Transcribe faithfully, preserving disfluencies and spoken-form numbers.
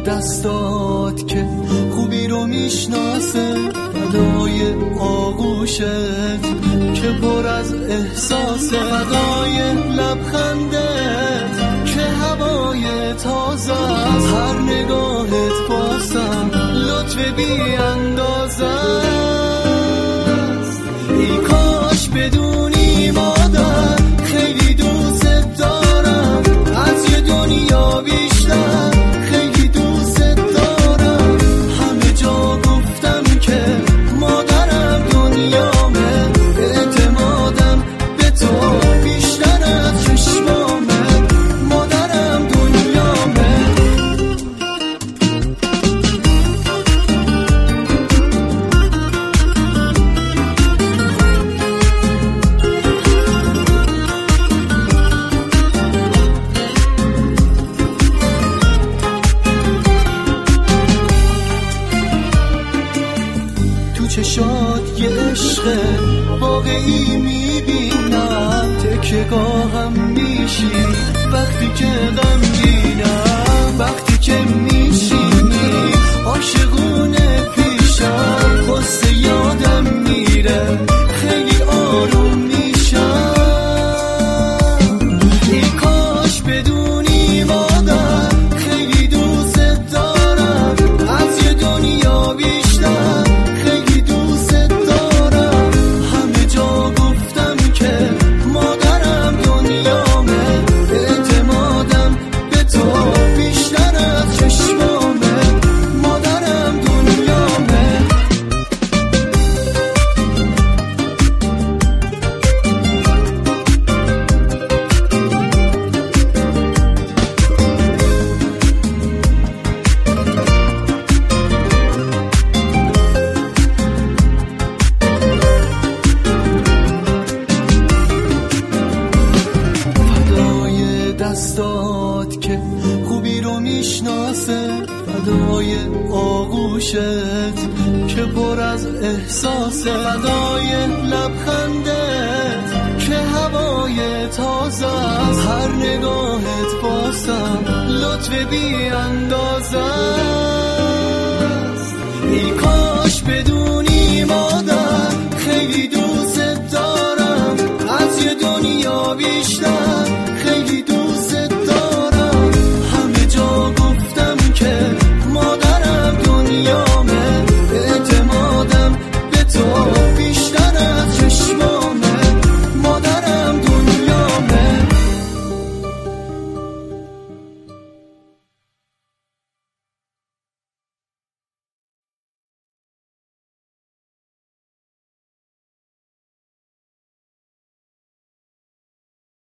دستات که خوبی رو میشناسه، فدای آغوشت که پر از احساسه، فدای لبخندت که هوای تازه از هر نگاهت باسم لطف بی اندازه است. ای کاش بدونی مادر خیلی دوست دارم، از یه دنیا بیشتر خیلی دوست دارم. همه جا گفتم که مادرم دنیامه، اعتمادم به تو بیشتر از چشمامه، مادرم دنیامه. چشات یه عشق واقعی میبینم، تکیه‌گاهم میشی وقتی که غمگینم، وقتی که میشینی عاشقونه پیشم، قصه یادم میره خیلی آروم میشم. ای کاش بدونی مادر خیلی دوست دارم، از یه دنیا بیشتر دستات که خوبی رو میشناسه، فدای آغوشت که پر از احساسه، فدای لبخندت که هوای تازه از هر نگاهت باسم لطف بی اندازه است. ای کاش بدونی مادر خیلی دوست دارم، از یه دنیا بیشتر